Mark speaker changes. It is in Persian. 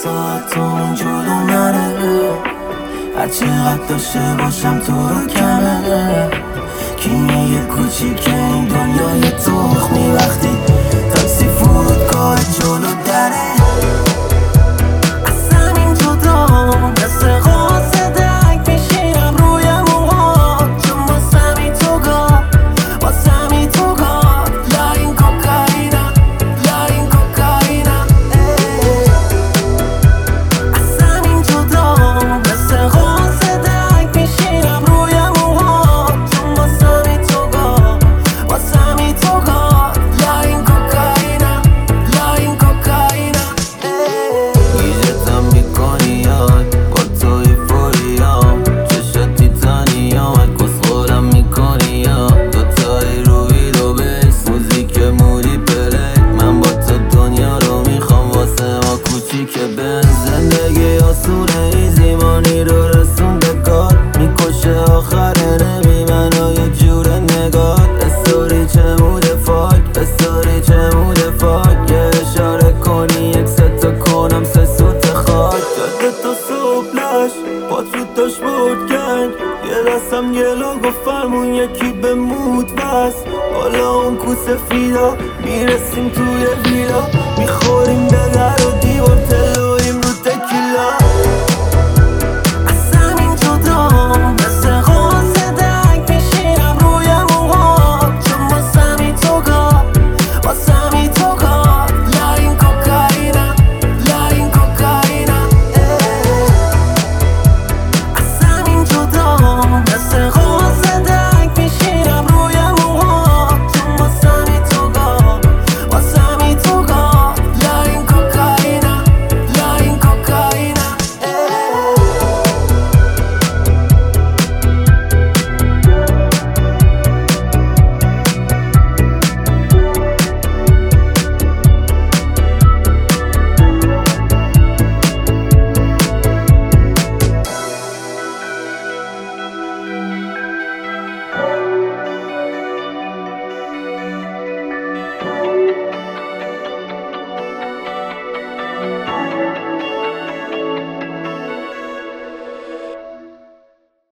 Speaker 1: ساعت اون جلو منه، هرچقدر داشته باشم تو رو کمه. کیمیای کوچیک این دنیای تخمی، وقتی تاکسی فرودگاه جلو دره. از همین جدا مثل قاصدک میشینم روی موهات، چون واسمی تو گاه، واسمی تو گاه. لا این کوکائینا، لا این کوکائینا. از همین جدا مثل قاصدک میشینم روی موهات، چون واسمی تو گاه، واسمی تو گاه. لا این کوکائینا، لا این کوکائینا. گیجتم میکنی یاد با توی فوریام، چشات تیتانیام، کسخورم میکنی یاد. دوتایی روی دو بیس، موزیک مودی پلی. من با تو دنیا رو میخوام، واسه ما کوچیک بن. زندگی آسونه ایزی، مانی رو رسون به کار. میکشه آخره نمی منو یه جور نگاه. استوری چه موده فاک، استوری چه موده فاک. یه اشاره کنی یک ستا کنم سه سوت خاک. جاده تا صبح لش پات رو داشت بود گنگ، یه دستم گلو گفت فرمون یکی به مود بس. بالا اون کوسه فیدا میرسیم توی ویلا، میخوریم به در و دیوار.